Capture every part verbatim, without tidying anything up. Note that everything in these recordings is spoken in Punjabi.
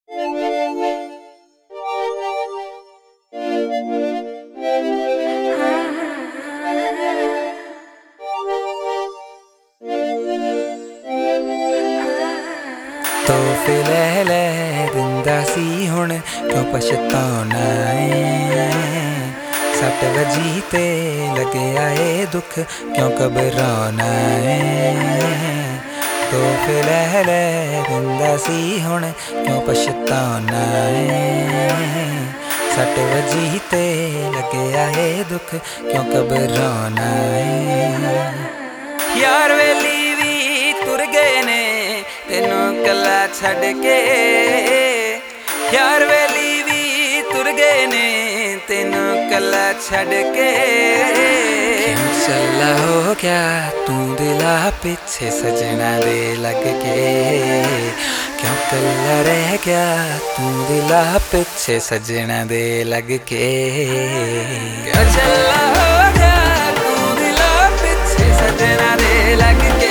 ਤੋਹਫੇ ਲੈ ਲੈ ਦਿੰਦਾ ਸੀ ਹੁਣ ਕਿਉਂ ਪਛਤਾਉਣਾ ਏ ਸੱਟ ਵਜੀ ਤੇ ਲੱਗਿਆ ਏ ਦੁੱਖ ਕਿਉਂ ਘਬਰਾਉਣਾ ਏ ਤੋਹਫੇ ਲੈ ਲੈ ਦਿੰਦਾ ਸੀ ਹੁਣ ਕਿਉਂ ਪਛਤਾਉਣਾ ਏ ਸੱਟ ਵਜੀ ਤੇ ਲੱਗਿਆ ਏ ਦੁੱਖ ਕਿਉਂ ਘਬਰਾਉਣਾ ਏ ਯਾਰ ਵੇਲੀ ਵੀ ਤੁਰ ਗਏ ਨੇ ਤੈਨੂੰ ਕੱਲਾ ਛੱਡ ਕੇ ਯਾਰ ਵੇਲੀ ਵੀ ਤੁਰ ਗਏ ਨੇ ਤੈਨੂੰ ਕੱਲਾ ਛੱਡ ਕੇ ਕਿਉਂ ਚੱਲਾ ਹੋ ਗਿਆ ਤੂੰ ਦਿਲਾ ਪਿੱਛੇ ਸਜਣਾ ਦੇ ਲੱਗ ਕੇ ਕਿਉਂ ਕੱਲਾ ਰਹਿ ਗਿਆ ਤੂੰ ਦਿਲਾ ਪਿੱਛੇ ਸਜਣਾ ਦੇ ਲੱਗ ਕੇ ਕਿਉਂ ਚੱਲਾ ਹੋ ਗਿਆ ਤੂੰ ਦਿਲਾ ਪਿੱਛੇ ਸਜਣਾ ਦੇ ਲੱਗ ਕੇ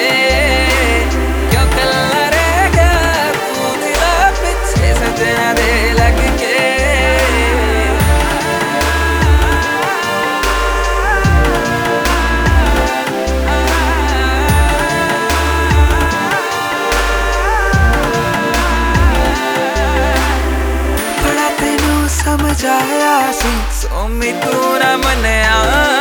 समझ आया सी सोमी तू ना मनिया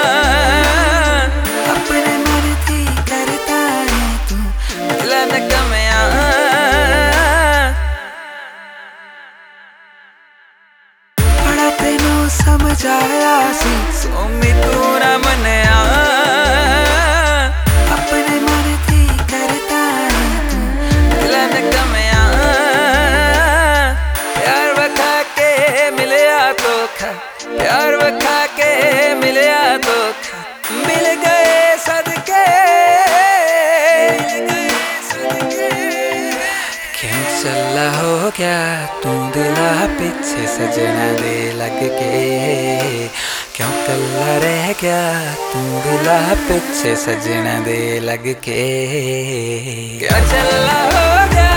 अपने मर्जी करता है तू दिल न कमिया बड़ा तेनू समझ आया सी सोमी तू ना मनिया अपने मर्जी करता है तू दिल न कमिया प्यार बता के धोखा प्यार वखा के मिलया धोखा मिल गए सदके क्यों चला हो गया तू दिला पीछे सजना दे लग के क्यों कल्ला रह गया तू दिला पीछे सजना दे लग के क्या चला हो गया